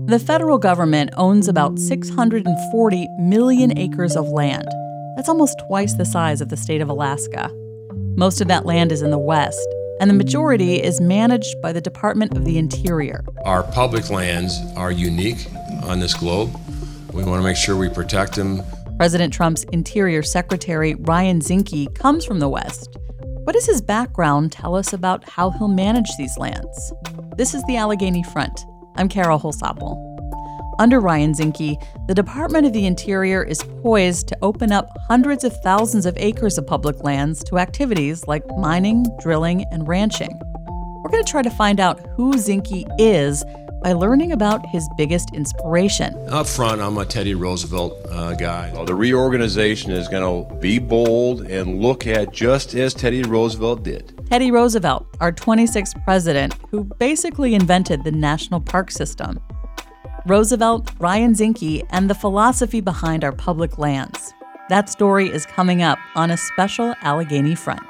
The federal government owns about 640 million acres of land. That's almost twice the size of the state of Alaska. Most of that land is in the West, and the majority is managed by the Department of the Interior. Our public lands are unique on this globe. We want to make sure we protect them. President Trump's Interior Secretary Ryan Zinke comes from the West. What does his background tell us about how he'll manage these lands? This is the Allegheny Front. I'm Carol Holsapple. Under Ryan Zinke, the Department of the Interior is poised to open up hundreds of thousands of acres of public lands to activities like mining, drilling, and ranching. We're going to try to find out who Zinke is by learning about his biggest inspiration. Up front, I'm a Teddy Roosevelt guy. The reorganization is going to be bold and look at just as Teddy Roosevelt did. Teddy Roosevelt, our 26th president, who basically invented the national park system. Roosevelt, Ryan Zinke, and the philosophy behind our public lands. That story is coming up on a special Allegheny Front.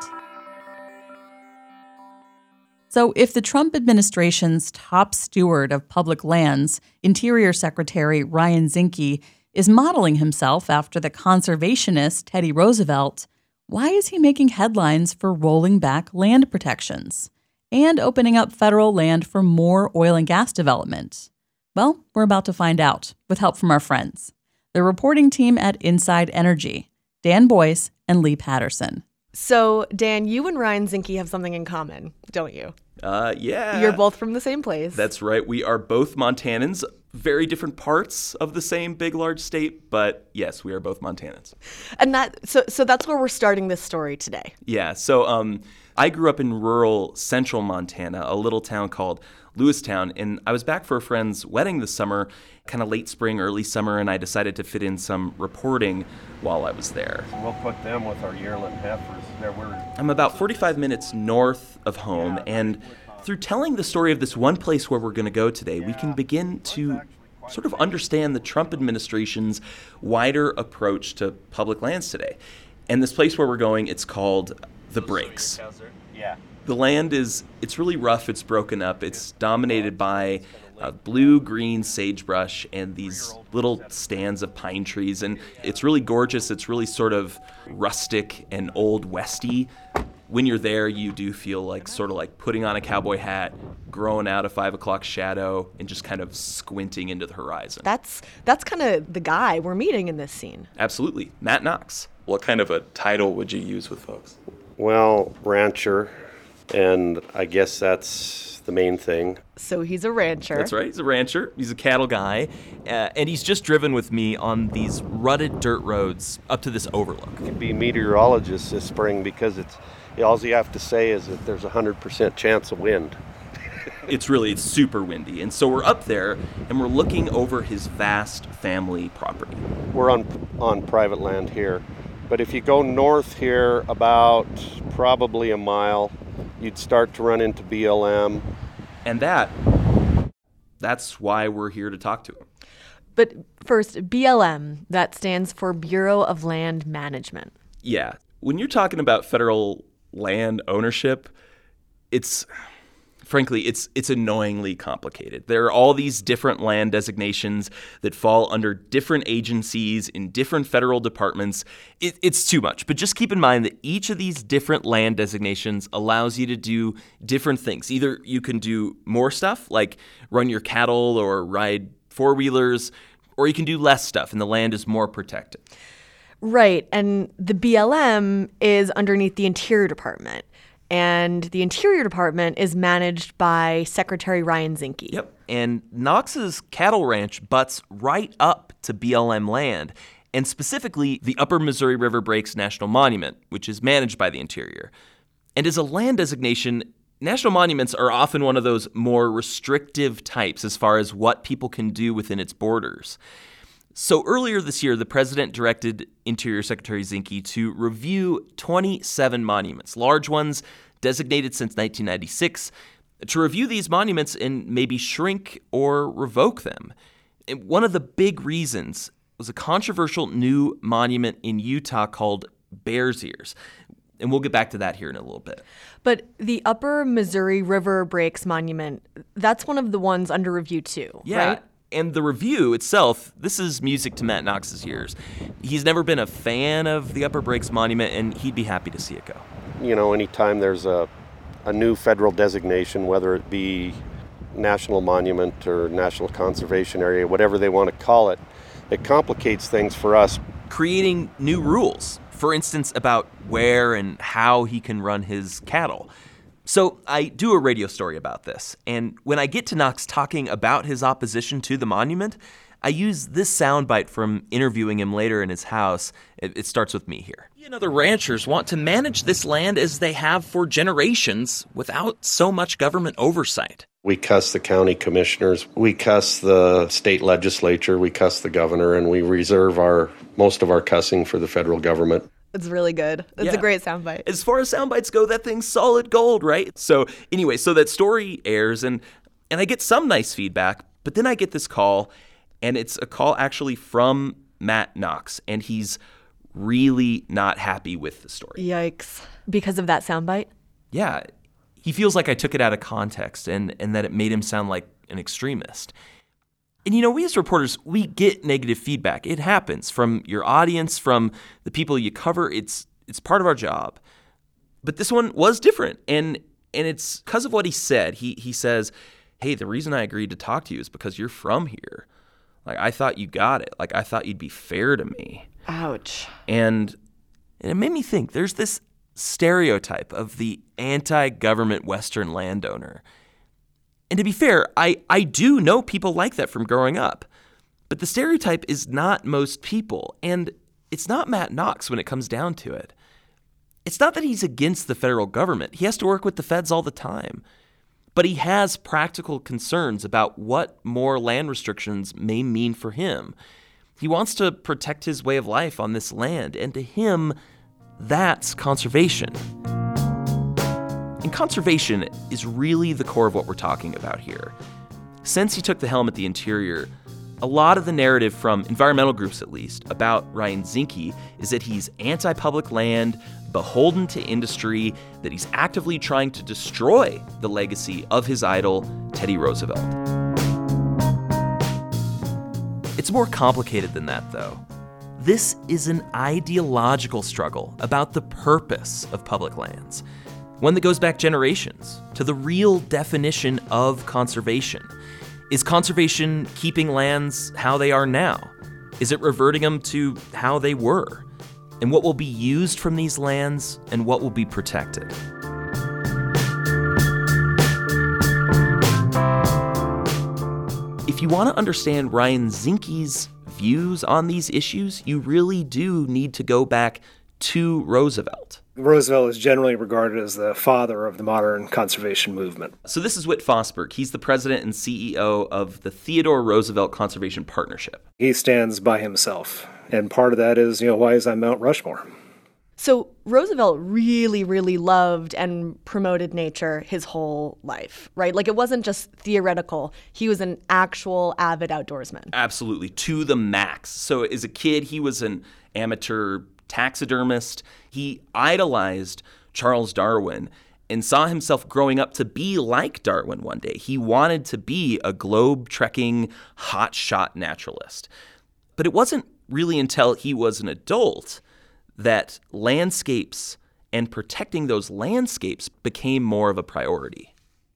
So if the Trump administration's top steward of public lands, Interior Secretary Ryan Zinke, is modeling himself after the conservationist Teddy Roosevelt, why is he making headlines for rolling back land protections and opening up federal land for more oil and gas development? Well, we're about to find out with help from our friends, the reporting team at Inside Energy, Dan Boyce and Lee Patterson. So, Dan, you and Ryan Zinke have something in common, don't you? Yeah. You're both from the same place. That's right. We are both Montanans, very different parts of the same big, large state, but yes, we are both Montanans. And so that's where we're starting this story today. Yeah. So I grew up in rural central Montana, a little town called Lewistown, and I was back for a friend's wedding this summer, kind of late spring, early summer, and I decided to fit in some reporting while I was there. So we'll put them with our yearling heifers. I'm about 45 minutes north of home, and through telling the story of this one place where we're going to go today, we can begin to sort of understand the Trump administration's wider approach to public lands today. And this place where we're going, it's called The Breaks. The land it's really rough, it's broken up, it's dominated by blue-green sagebrush and these little stands of pine trees, and it's really gorgeous, it's really sort of rustic and old westy. When you're there, you do feel like sort of like putting on a cowboy hat, growing out a 5 o'clock shadow, and just kind of squinting into the horizon. That's kind of the guy we're meeting in this scene. Absolutely. Matt Knox. What kind of a title would you use with folks? Well, rancher, and I guess that's the main thing. So he's a rancher. That's right. He's a rancher. He's a cattle guy. And he's just driven with me on these rutted dirt roads up to this overlook. You could be meteorologist this spring because all you have to say is that there's a 100% chance of wind. It's super windy. And so we're up there and we're looking over his vast family property. We're on private land here. But if you go north here about probably a mile, you'd start to run into BLM. And that's why we're here to talk to him. But first, BLM, that stands for Bureau of Land Management. Yeah. When you're talking about federal land ownership, it's annoyingly complicated. There are all these different land designations that fall under different agencies in different federal departments. It's too much. But just keep in mind that each of these different land designations allows you to do different things. Either you can do more stuff, like run your cattle or ride four-wheelers, or you can do less stuff, and the land is more protected. Right. And the BLM is underneath the Interior Department. And the Interior Department is managed by Secretary Ryan Zinke. Yep. And Knox's cattle ranch butts right up to BLM land, and specifically the Upper Missouri River Breaks National Monument, which is managed by the Interior. And as a land designation, national monuments are often one of those more restrictive types as far as what people can do within its borders. So earlier this year, the president directed Interior Secretary Zinke to review 27 monuments, large ones designated since 1996, to review these monuments and maybe shrink or revoke them. And one of the big reasons was a controversial new monument in Utah called Bears Ears. And we'll get back to that here in a little bit. But the Upper Missouri River Breaks Monument, that's one of the ones under review too, right? And the review itself, this is music to Matt Knox's ears. He's never been a fan of the Upper Breaks Monument, and he'd be happy to see it go. Anytime there's a new federal designation, whether it be national monument or national conservation area, whatever they want to call it, it complicates things for us. Creating new rules, for instance, about where and how he can run his cattle. So I do a radio story about this, and when I get to Knox talking about his opposition to the monument, I use this soundbite from interviewing him later in his house. It starts with me here. Other ranchers want to manage this land as they have for generations without so much government oversight. We cuss the county commissioners, we cuss the state legislature, we cuss the governor, and we reserve most of our cussing for the federal government. It's really good. It's a great soundbite. As far as soundbites go, that thing's solid gold, right? So anyway, so that story airs, and I get some nice feedback, but then I get this call, and it's a call actually from Matt Knox, and he's really not happy with the story. Yikes. Because of that soundbite? Yeah. He feels like I took it out of context and that it made him sound like an extremist. And we as reporters, we get negative feedback. It happens from your audience, from the people you cover. It's part of our job. But this one was different. And it's because of what he said. He says, hey, the reason I agreed to talk to you is because you're from here. Like, I thought you got it. Like, I thought you'd be fair to me. Ouch. And it made me think, there's this stereotype of the anti-government Western landowner. And to be fair, I do know people like that from growing up. But the stereotype is not most people, and it's not Matt Knox when it comes down to it. It's not that he's against the federal government. He has to work with the feds all the time. But he has practical concerns about what more land restrictions may mean for him. He wants to protect his way of life on this land, and to him, that's conservation. And conservation is really the core of what we're talking about here. Since he took the helm at the Interior, a lot of the narrative from environmental groups, at least, about Ryan Zinke is that he's anti-public land, beholden to industry, that he's actively trying to destroy the legacy of his idol, Teddy Roosevelt. It's more complicated than that, though. This is an ideological struggle about the purpose of public lands, one that goes back generations to the real definition of conservation. Is conservation keeping lands how they are now? Is it reverting them to how they were? And what will be used from these lands and what will be protected? If you want to understand Ryan Zinke's views on these issues, you really do need to go back to Roosevelt. Roosevelt is generally regarded as the father of the modern conservation movement. So this is Whit Fosberg. He's the president and CEO of the Theodore Roosevelt Conservation Partnership. He stands by himself, and part of that is, why he's on Mount Rushmore. So Roosevelt really, really loved and promoted nature his whole life, right? Like, it wasn't just theoretical. He was an actual avid outdoorsman. Absolutely, to the max. So as a kid, he was an amateur taxidermist. He idolized Charles Darwin and saw himself growing up to be like Darwin one day. He wanted to be a globe-trekking, hotshot naturalist. But it wasn't really until he was an adult that landscapes and protecting those landscapes became more of a priority.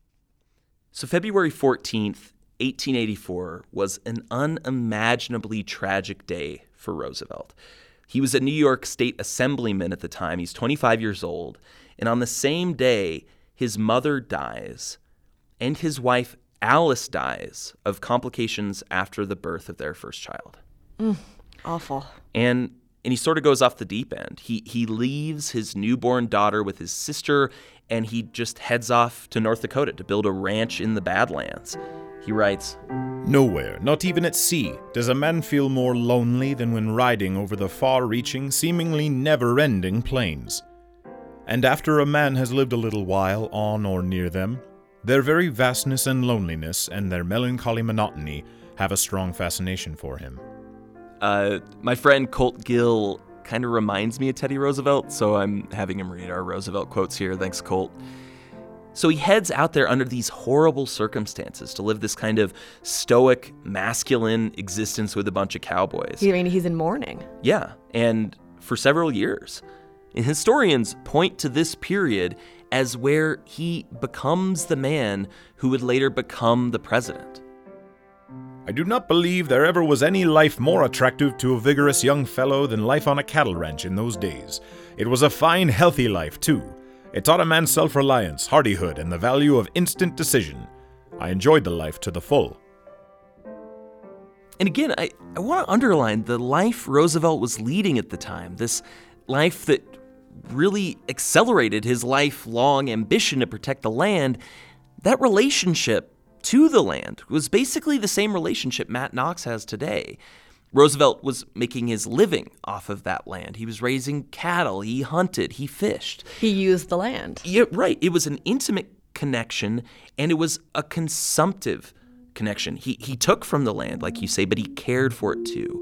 So February 14th, 1884 was an unimaginably tragic day for Roosevelt. He was a New York State Assemblyman at the time. He's 25 years old. And on the same day, his mother dies, and his wife Alice dies of complications after the birth of their first child. Awful. And he sort of goes off the deep end. He leaves his newborn daughter with his sister, and he just heads off to North Dakota to build a ranch in the Badlands. He writes, "Nowhere, not even at sea, does a man feel more lonely than when riding over the far-reaching, seemingly never-ending plains. And after a man has lived a little while on or near them, their very vastness and loneliness and their melancholy monotony have a strong fascination for him." My friend Colt Gill kind of reminds me of Teddy Roosevelt, so I'm having him read our Roosevelt quotes here. Thanks, Colt. So he heads out there under these horrible circumstances to live this kind of stoic, masculine existence with a bunch of cowboys. I mean, he's in mourning. Yeah, and for several years. And historians point to this period as where he becomes the man who would later become the president. I do not believe there ever was any life more attractive to a vigorous young fellow than life on a cattle ranch in those days. It was a fine, healthy life, too. It taught a man self-reliance, hardihood, and the value of instant decision. I enjoyed the life to the full. And again, I want to underline the life Roosevelt was leading at the time, this life that really accelerated his lifelong ambition to protect the land. That relationship to the land was basically the same relationship Matt Knox has today. Roosevelt was making his living off of that land. He was raising cattle, he hunted, he fished. He used the land. Yeah, right. It was an intimate connection, and it was a consumptive connection. He took from the land, like you say, but he cared for it too.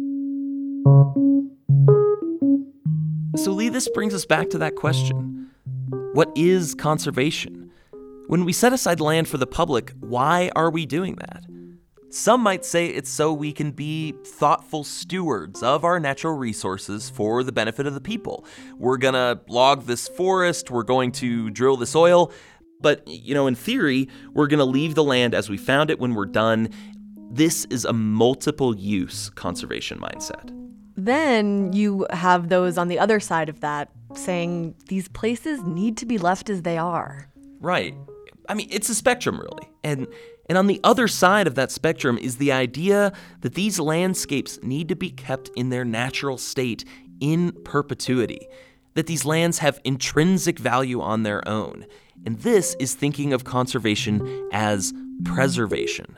So, Lee, this brings us back to that question. What is conservation? When we set aside land for the public, why are we doing that? Some might say it's so we can be thoughtful stewards of our natural resources for the benefit of the people. We're gonna log this forest, we're going to drill this oil, but, in theory, we're gonna leave the land as we found it when we're done. This is a multiple use conservation mindset. Then you have those on the other side of that saying these places need to be left as they are. Right. I mean, it's a spectrum, really. And on the other side of that spectrum is the idea that these landscapes need to be kept in their natural state in perpetuity, that these lands have intrinsic value on their own. And this is thinking of conservation as preservation.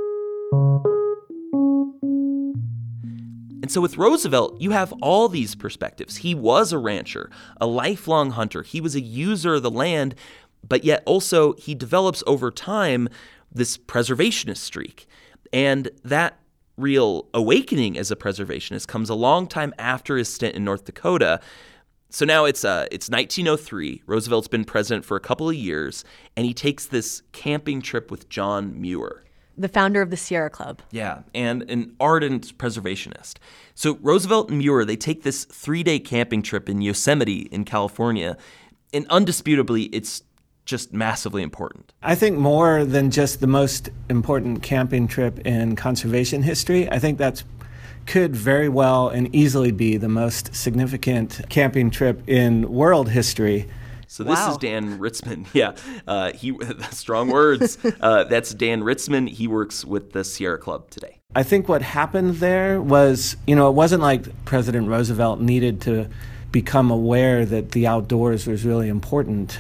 And so with Roosevelt, you have all these perspectives. He was a rancher, a lifelong hunter. He was a user of the land, but yet also he develops over time this preservationist streak. And that real awakening as a preservationist comes a long time after his stint in North Dakota. So now it's 1903. Roosevelt's been president for a couple of years, and he takes this camping trip with John Muir, the founder of the Sierra Club. Yeah, and an ardent preservationist. So Roosevelt and Muir, they take this 3-day camping trip in Yosemite in California, and undisputably, it's just massively important. I think more than just the most important camping trip in conservation history, I think that could very well and easily be the most significant camping trip in world history. So this is Dan Ritzman. Yeah, strong words. That's Dan Ritzman. He works with the Sierra Club today. I think what happened there was, it wasn't like President Roosevelt needed to become aware that the outdoors was really important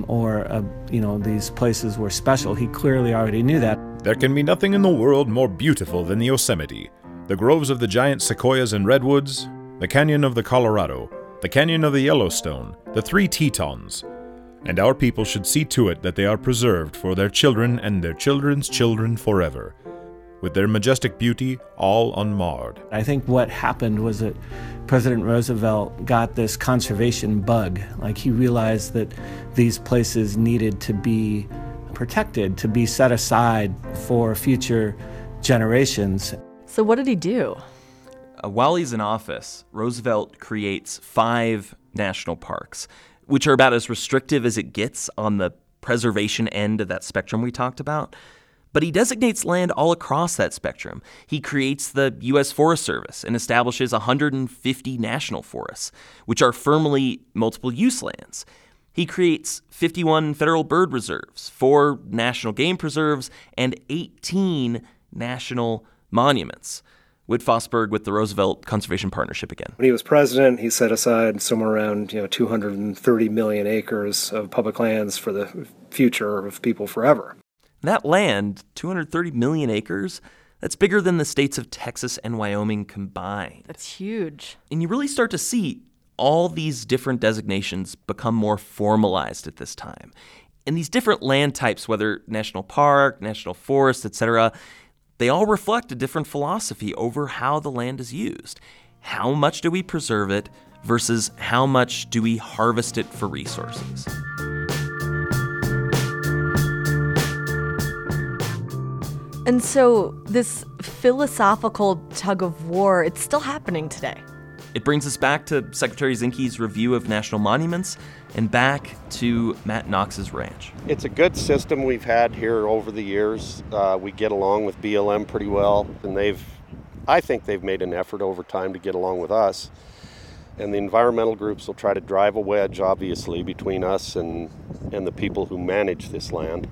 or these places were special. He clearly already knew that. There can be nothing in the world more beautiful than the Yosemite, the groves of the giant sequoias and redwoods, the canyon of the Colorado, the canyon of the Yellowstone, the 3 Tetons, and our people should see to it that they are preserved for their children and their children's children forever, with their majestic beauty all unmarred. I think what happened was that President Roosevelt got this conservation bug. Like, he realized that these places needed to be protected, to be set aside for future generations. So what did he do? While he's in office, Roosevelt creates 5 national parks, which are about as restrictive as it gets on the preservation end of that spectrum we talked about. But he designates land all across that spectrum. He creates the U.S. Forest Service and establishes 150 national forests, which are firmly multiple-use lands. He creates 51 federal bird reserves, 4 national game preserves, and 18 national monuments. Whit Fosberg with the Roosevelt Conservation Partnership again. When he was president, he set aside somewhere around 230 million acres of public lands for the future of people forever. That land, 230 million acres, that's bigger than the states of Texas and Wyoming combined. That's huge. And you really start to see all these different designations become more formalized at this time. And these different land types, whether national park, national forest, etc., they all reflect a different philosophy over how the land is used. How much do we preserve it versus how much do we harvest it for resources? And so this philosophical tug of war, it's still happening today. It brings us back to Secretary Zinke's review of national monuments and back to Matt Knox's ranch. It's a good system we've had here over the years. We get along with BLM pretty well, and I think they've made an effort over time to get along with us. And the environmental groups will try to drive a wedge, obviously, between us and the people who manage this land.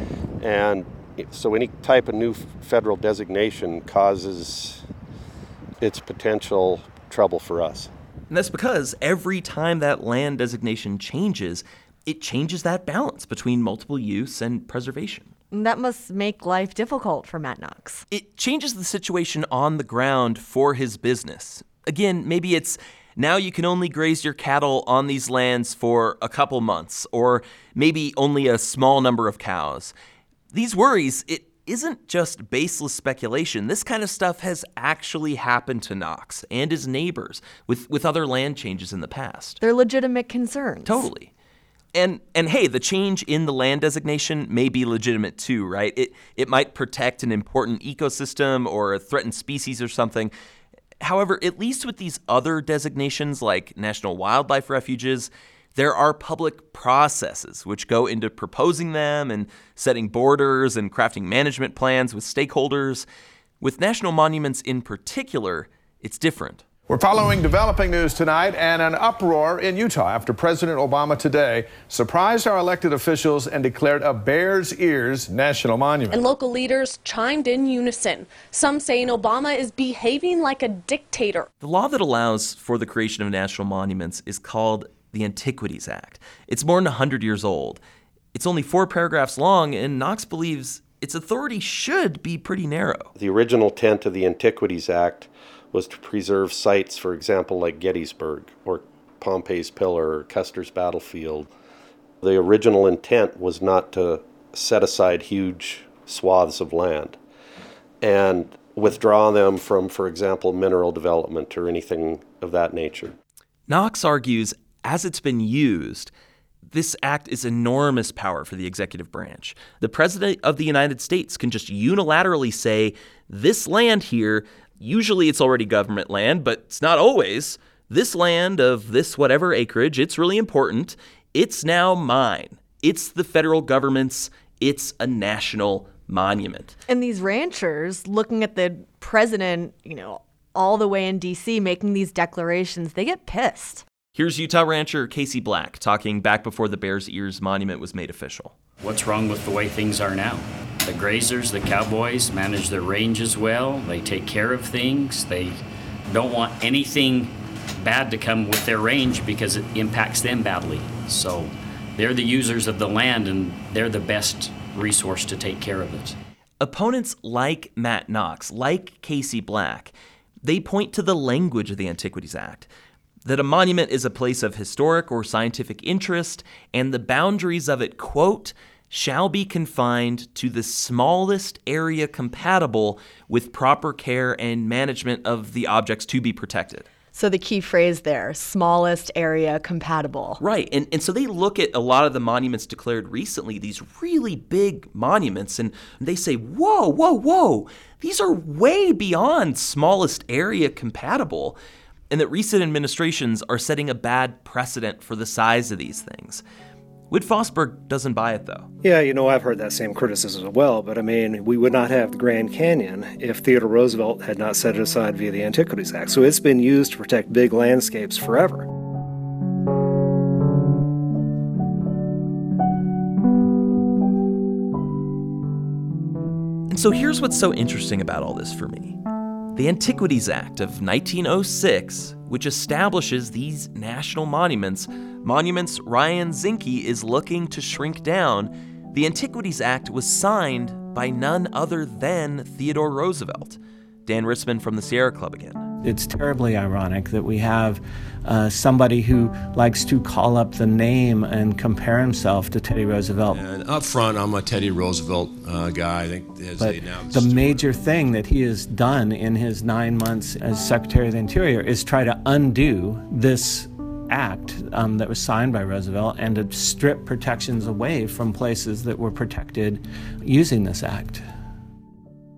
And so any type of new federal designation causes its potential trouble for us. And that's because every time that land designation changes, it changes that balance between multiple use and preservation. And that must make life difficult for Matt Knox. It changes the situation on the ground for his business. Again, maybe it's now you can only graze your cattle on these lands for a couple months, or maybe only a small number of cows. These worries, it isn't just baseless speculation. This kind of stuff has actually happened to Knox and his neighbors with other land changes in the past. They're legitimate concerns. Totally. And hey, the change in the land designation may be legitimate too, right? It might protect an important ecosystem or a threatened species or something. However, at least with these other designations like national wildlife refuges, there are public processes which go into proposing them and setting borders and crafting management plans with stakeholders. With national monuments in particular, it's different. We're following developing news tonight and an uproar in Utah after President Obama today surprised our elected officials and declared a Bears Ears national monument. And local leaders chimed in unison, some saying Obama is behaving like a dictator. The law that allows for the creation of national monuments is called the Antiquities Act. It's more than 100 years old. It's only 4 paragraphs long, and Knox believes its authority should be pretty narrow. The original intent of the Antiquities Act was to preserve sites, for example, like Gettysburg or Pompey's Pillar or Custer's Battlefield. The original intent was not to set aside huge swaths of land and withdraw them from, for example, mineral development or anything of that nature. Knox argues, as it's been used, this act is enormous power for the executive branch. The President of the United States can just unilaterally say, this land here, usually it's already government land, but it's not always. This land of this whatever acreage, it's really important. It's now mine. It's the federal government's. It's a national monument. And these ranchers, looking at the president, all the way in D.C. making these declarations, they get pissed. Here's Utah rancher Casey Black talking back before the Bears Ears monument was made official. What's wrong with the way things are now? The grazers, the cowboys manage their ranges well. They take care of things. They don't want anything bad to come with their range because it impacts them badly. So they're the users of the land, and they're the best resource to take care of it. Opponents like Matt Knox, like Casey Black, they point to the language of the Antiquities Act, that a monument is a place of historic or scientific interest, and the boundaries of it, quote, shall be confined to the smallest area compatible with proper care and management of the objects to be protected. So the key phrase there, smallest area compatible. Right. And so they look at a lot of the monuments declared recently, these really big monuments, and they say, whoa, these are way beyond smallest area compatible. And that recent administrations are setting a bad precedent for the size of these things. Witt-Fosberg doesn't buy it, though. Yeah, I've heard that same criticism as well, but we would not have the Grand Canyon if Theodore Roosevelt had not set it aside via the Antiquities Act. So it's been used to protect big landscapes forever. And so here's what's so interesting about all this for me. The Antiquities Act of 1906, which establishes these national monuments Ryan Zinke is looking to shrink down, the Antiquities Act was signed by none other than Theodore Roosevelt. Dan Rissman from the Sierra Club again. It's terribly ironic that we have somebody who likes to call up the name and compare himself to Teddy Roosevelt. And up front, I'm a Teddy Roosevelt guy. I think as but they announced. The major thing that he has done in his 9 months as Secretary of the Interior is try to undo this act that was signed by Roosevelt and to strip protections away from places that were protected using this act.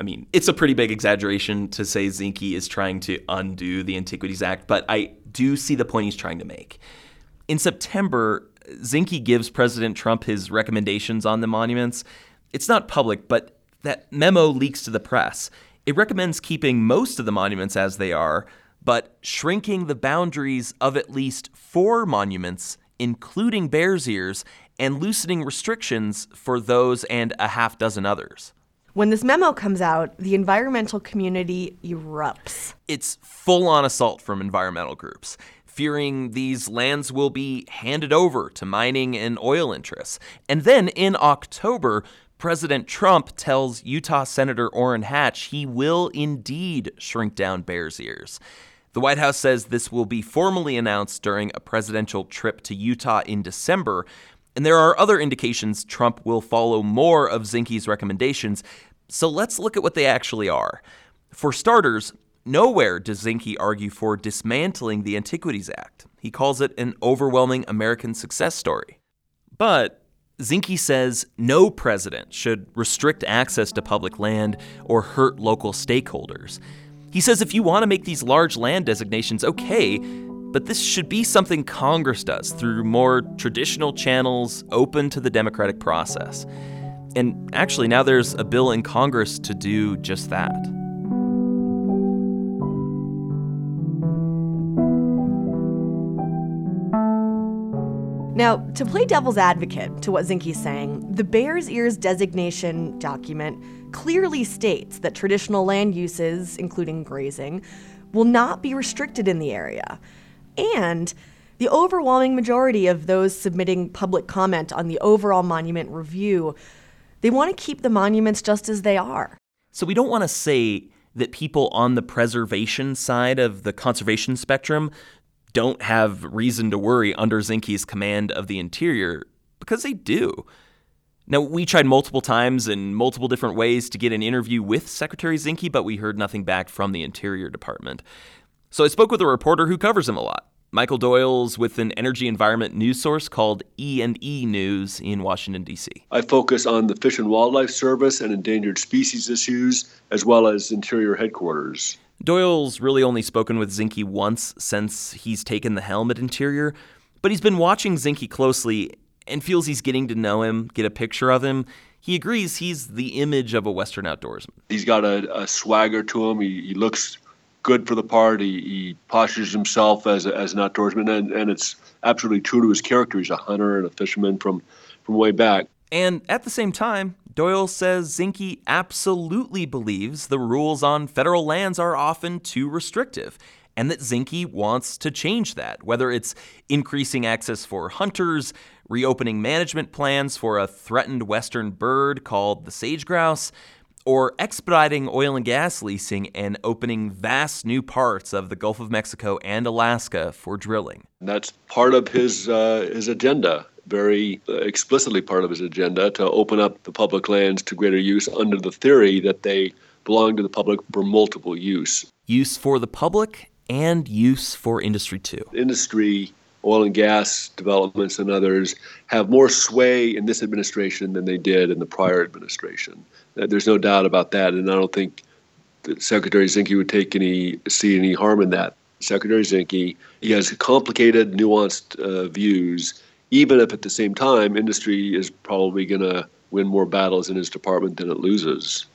I mean, it's a pretty big exaggeration to say Zinke is trying to undo the Antiquities Act, but I do see the point he's trying to make. In September, Zinke gives President Trump his recommendations on the monuments. It's not public, but that memo leaks to the press. It recommends keeping most of the monuments as they are, but shrinking the boundaries of at least 4 monuments, including Bears Ears, and loosening restrictions for those and a half dozen others. When this memo comes out, the environmental community erupts. It's full-on assault from environmental groups, fearing these lands will be handed over to mining and oil interests. And then in October, President Trump tells Utah Senator Orrin Hatch he will indeed shrink down Bears Ears. The White House says this will be formally announced during a presidential trip to Utah in December, and there are other indications Trump will follow more of Zinke's recommendations, so let's look at what they actually are. For starters, nowhere does Zinke argue for dismantling the Antiquities Act. He calls it an overwhelming American success story. But Zinke says no president should restrict access to public land or hurt local stakeholders. He says if you want to make these large land designations, okay, but this should be something Congress does through more traditional channels open to the democratic process. And actually, now there's a bill in Congress to do just that. Now, to play devil's advocate to what Zinke's saying, the Bears Ears designation document clearly states that traditional land uses, including grazing, will not be restricted in the area. And the overwhelming majority of those submitting public comment on the overall monument review, they want to keep the monuments just as they are. So we don't want to say that people on the preservation side of the conservation spectrum don't have reason to worry under Zinke's command of the interior, because they do. Now, we tried multiple times in multiple different ways to get an interview with Secretary Zinke, but we heard nothing back from the Interior Department. So I spoke with a reporter who covers him a lot. Michael Doyle's with an energy environment news source called E&E News in Washington, D.C. I focus on the Fish and Wildlife Service and endangered species issues, as well as Interior headquarters. Doyle's really only spoken with Zinke once since he's taken the helm at Interior, but he's been watching Zinke closely and feels he's getting to know him, get a picture of him. He agrees he's the image of a Western outdoorsman. He's got a swagger to him. He looks good for the part. He postures himself as an outdoorsman, and it's absolutely true to his character. He's a hunter and a fisherman from way back. And at the same time, Doyle says Zinke absolutely believes the rules on federal lands are often too restrictive, and that Zinke wants to change that, whether it's increasing access for hunters, reopening management plans for a threatened western bird called the sage grouse, or expediting oil and gas leasing and opening vast new parts of the Gulf of Mexico and Alaska for drilling. That's part of his agenda, very explicitly part of his agenda, to open up the public lands to greater use under the theory that they belong to the public for multiple use. Use for the public and use for industry too. Industry, oil and gas developments and others have more sway in this administration than they did in the prior administration. There's no doubt about that, and I don't think that Secretary Zinke would see any harm in that. Secretary Zinke, he has complicated, nuanced views, even if at the same time industry is probably going to win more battles in his department than it loses.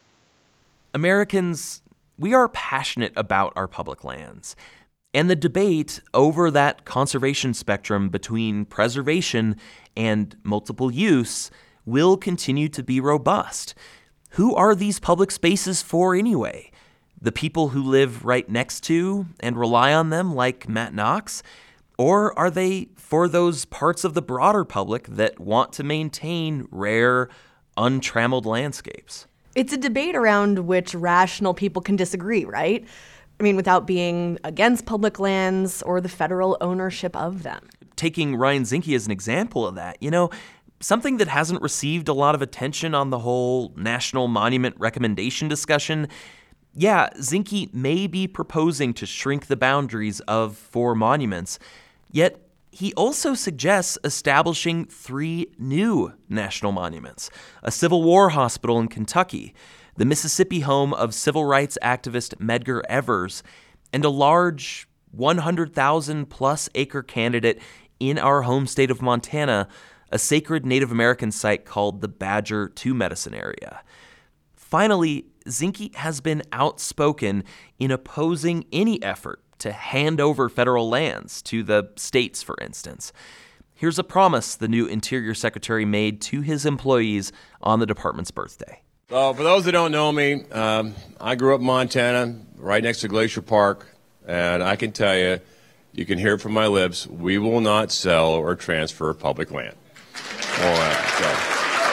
Americans, we are passionate about our public lands. And the debate over that conservation spectrum between preservation and multiple use will continue to be robust. Who are these public spaces for anyway? The people who live right next to and rely on them, like Matt Knox? Or are they for those parts of the broader public that want to maintain rare, untrammeled landscapes? It's a debate around which rational people can disagree, right? I mean, without being against public lands or the federal ownership of them. Taking Ryan Zinke as an example of that, something that hasn't received a lot of attention on the whole national monument recommendation discussion. Yeah, Zinke may be proposing to shrink the boundaries of 4 monuments, yet he also suggests establishing 3 new national monuments: a Civil War hospital in Kentucky, the Mississippi home of civil rights activist Medgar Evers, and a large 100,000-plus acre candidate in our home state of Montana, a sacred Native American site called the Badger Two Medicine Area. Finally, Zinke has been outspoken in opposing any effort to hand over federal lands to the states, for instance. Here's a promise the new Interior Secretary made to his employees on the department's birthday. So for those that don't know me, I grew up in Montana, right next to Glacier Park, and I can tell you, you can hear it from my lips, we will not sell or transfer public land. All right, so.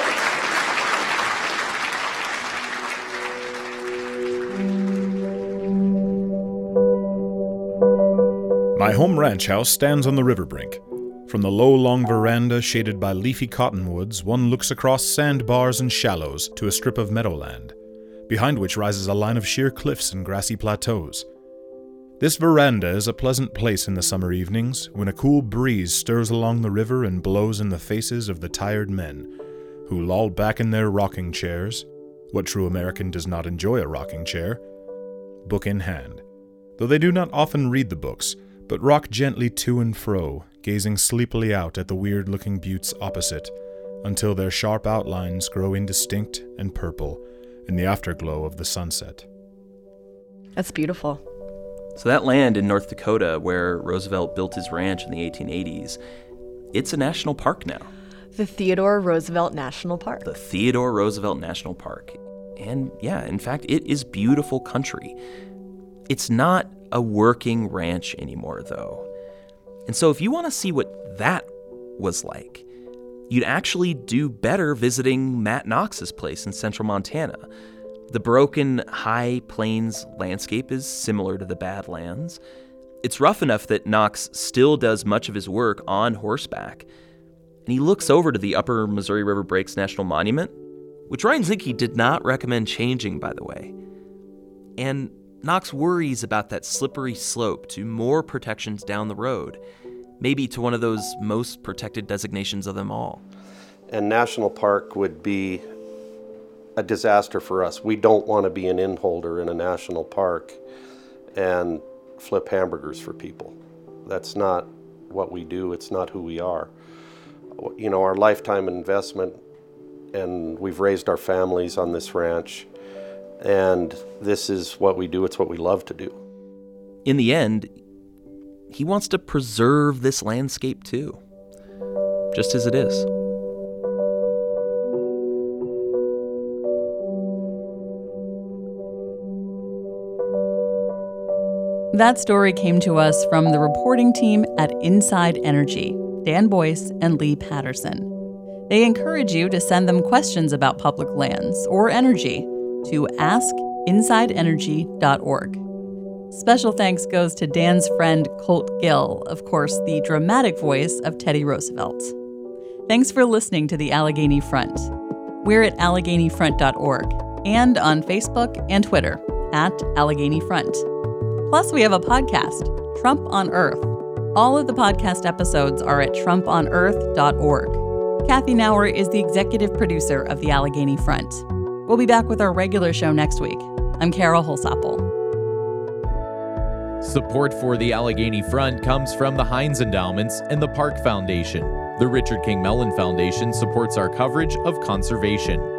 My home ranch house stands on the river brink. From the low, long veranda shaded by leafy cottonwoods, one looks across sandbars and shallows to a strip of meadowland, behind which rises a line of sheer cliffs and grassy plateaus. This veranda is a pleasant place in the summer evenings when a cool breeze stirs along the river and blows in the faces of the tired men, who loll back in their rocking chairs. What true American does not enjoy a rocking chair? Book in hand. Though they do not often read the books, but rock gently to and fro, gazing sleepily out at the weird-looking buttes opposite, until their sharp outlines grow indistinct and purple in the afterglow of the sunset. That's beautiful. So that land in North Dakota where Roosevelt built his ranch in the 1880s, it's a national park now. The Theodore Roosevelt National Park. The Theodore Roosevelt National Park. And yeah, in fact, it is beautiful country. It's not a working ranch anymore, though. And so if you want to see what that was like, you'd actually do better visiting Matt Knox's place in central Montana. The broken high plains landscape is similar to the Badlands. It's rough enough that Knox still does much of his work on horseback. And he looks over to the Upper Missouri River Breaks National Monument, which Ryan Zinke did not recommend changing, by the way. And Knox worries about that slippery slope to more protections down the road, maybe to one of those most protected designations of them all. And National Park would be a disaster for us. We don't want to be an inholder in a national park and flip hamburgers for people. That's not what we do. It's not who we are. You know, our lifetime investment, and we've raised our families on this ranch, and this is what we do. It's what we love to do. In the end, he wants to preserve this landscape too, just as it is. That story came to us from the reporting team at Inside Energy, Dan Boyce and Lee Patterson. They encourage you to send them questions about public lands or energy to askinsideenergy.org. Special thanks goes to Dan's friend Colt Gill, of course, the dramatic voice of Teddy Roosevelt. Thanks for listening to the Allegheny Front. We're at AlleghenyFront.org and on Facebook and Twitter at Allegheny Front. Plus, we have a podcast, Trump on Earth. All of the podcast episodes are at TrumPonEarth.org. Kathy Nauer is the executive producer of the Allegheny Front. We'll be back with our regular show next week. I'm Carol Holsapple. Support for the Allegheny Front comes from the Heinz Endowments and the Park Foundation. The Richard King Mellon Foundation supports our coverage of conservation.